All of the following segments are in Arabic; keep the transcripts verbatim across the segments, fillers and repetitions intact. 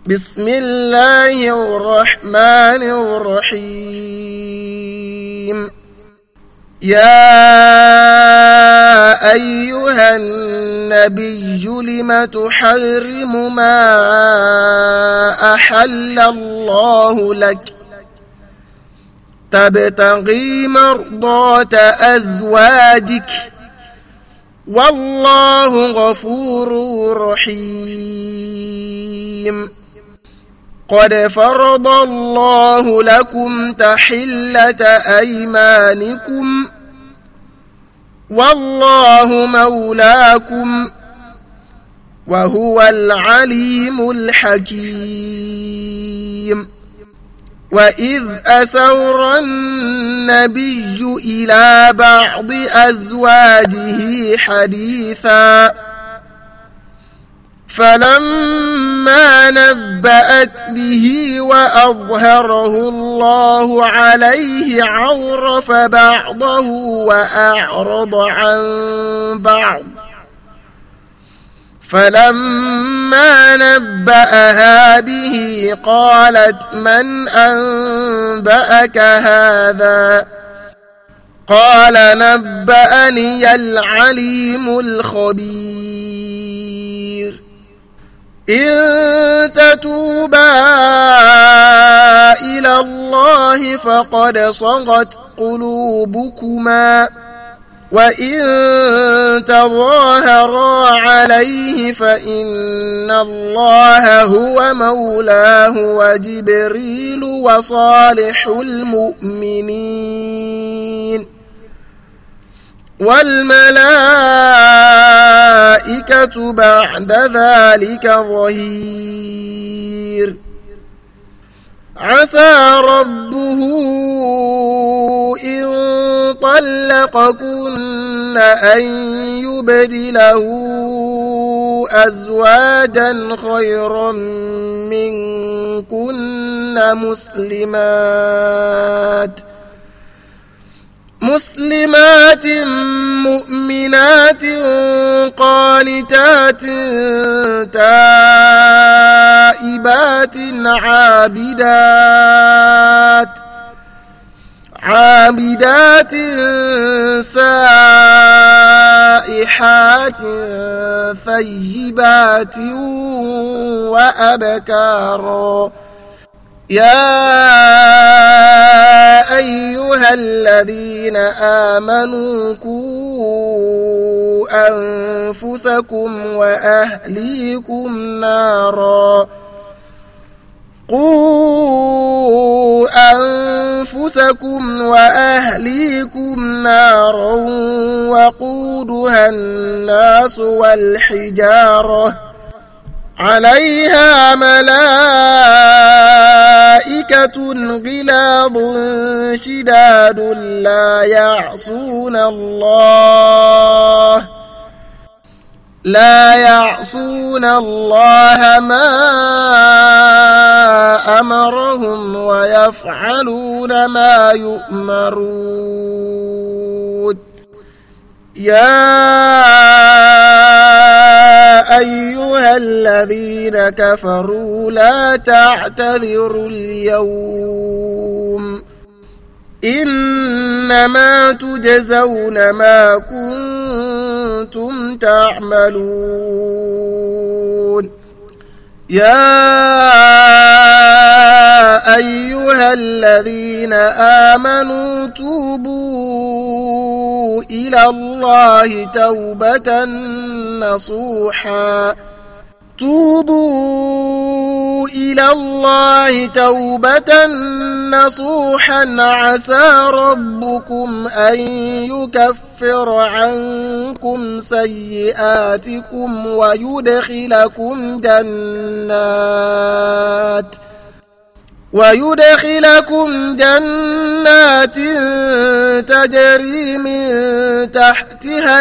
بسم الله الرحمن الرحيم. يا أيها النبي لم تحرم ما أحل الله لك تبتغي مرضات أزواجك والله غفور رحيم. قد فرض الله لكم تحلة أيمانكم والله مولاكم وهو العليم الحكيم. وإذ أسر النبي إلى بعض أزواجه حديثا فلما نبأت به وأظهره الله عليه عرف بعضه وأعرض عن بعض فلما نبأها به قالت من أنبأك هذا قال نبأني العليم الخبير. إن تتوبا إلى الله فقد صغت قلوبكما وإن تظاهرا عليه فإن الله هو مولاه وجبريل وصالح المؤمنين والملائكة بعد ذلك ظهير. عسى ربه إن طلقكن أن يبدله أزواجا خيرا منكن مسلمات مسلمات مؤمنات قانتات تائبات عابدات عابدات سائحات ثيبات وأبكارا. يا أيها الذين آمنوا قوا أنفسكم وأهليكم نارا قوا أنفسكم وأهليكم نارا وقودها الناس والحجارة عليها ملائكة غلاظ شداد لا يعصون الله لا يعصون الله ما أمرهم ويفعلون ما يؤمرون. يا أيها الذين كفروا لا تعتذروا اليوم إنما تجزون ما كنتم تعملون. يا أيها الذين آمنوا توبوا إلى الله توبة نصوحا توبوا إلى الله توبة نصوحا عسى ربكم أن يكفر عنكم سيئاتكم ويدخلكم جنات ويدخلكم جنات تجري من تحتها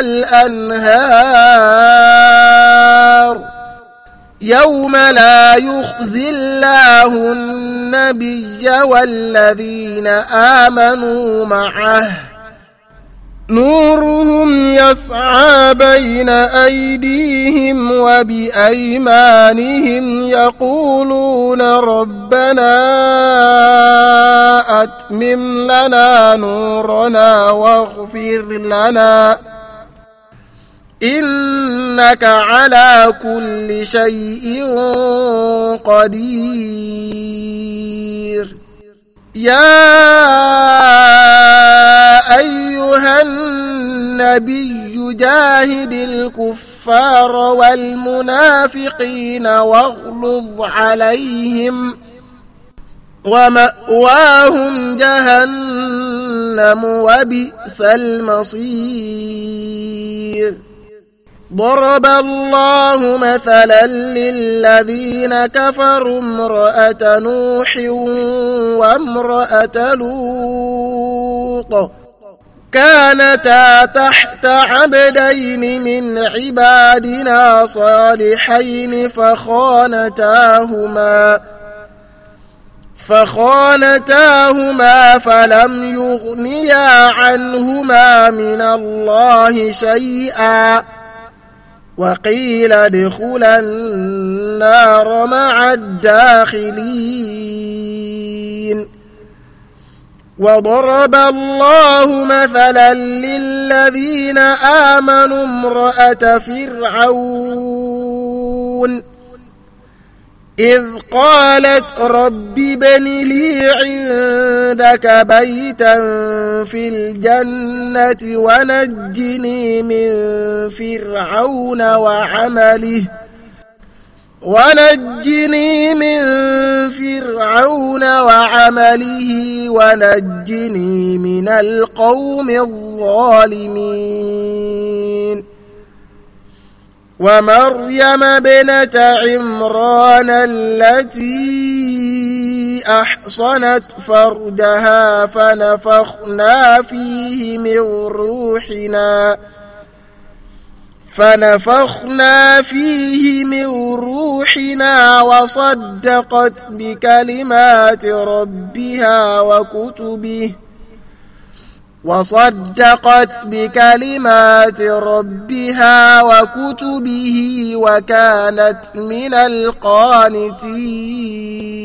الأنهار يوم لا يخزي الله النبي والذين آمنوا معه نورهم يسعى بين أيديهم وبأيمانهم يقولون ربنا أتمم لنا نورنا واغفر لنا إنك على كل شيء قدير. يا أيها النبي جاهد الكفار والمنافقين واغلظ عليهم ومأواهم جهنم وبئس المصير. ضرب الله مثلا للذين كفروا امرأة نوح وامرأة لوط كانتا تحت عبدين من عبادنا صالحين فخانتاهما فخانتاهما فلم يغنيا عنهما من الله شيئا وقيل ادخلا النار مع الداخلين. وضرب الله مثلا للذين آمنوا امرأة فرعون إذ قالت رب ابن لي عندك بيتا في الجنة ونجني من فرعون وعمله ونجني من فرعون وعمله ونجني من القوم الظالمين. ومريم ابنة عمران التي أحصنت فرجها فنفخنا فيه من روحنا فنفخنا فيه من روحنا وصدقت بكلمات ربها وكتبه وصدقت بكلمات ربها وكتبه وكانت من القانتين.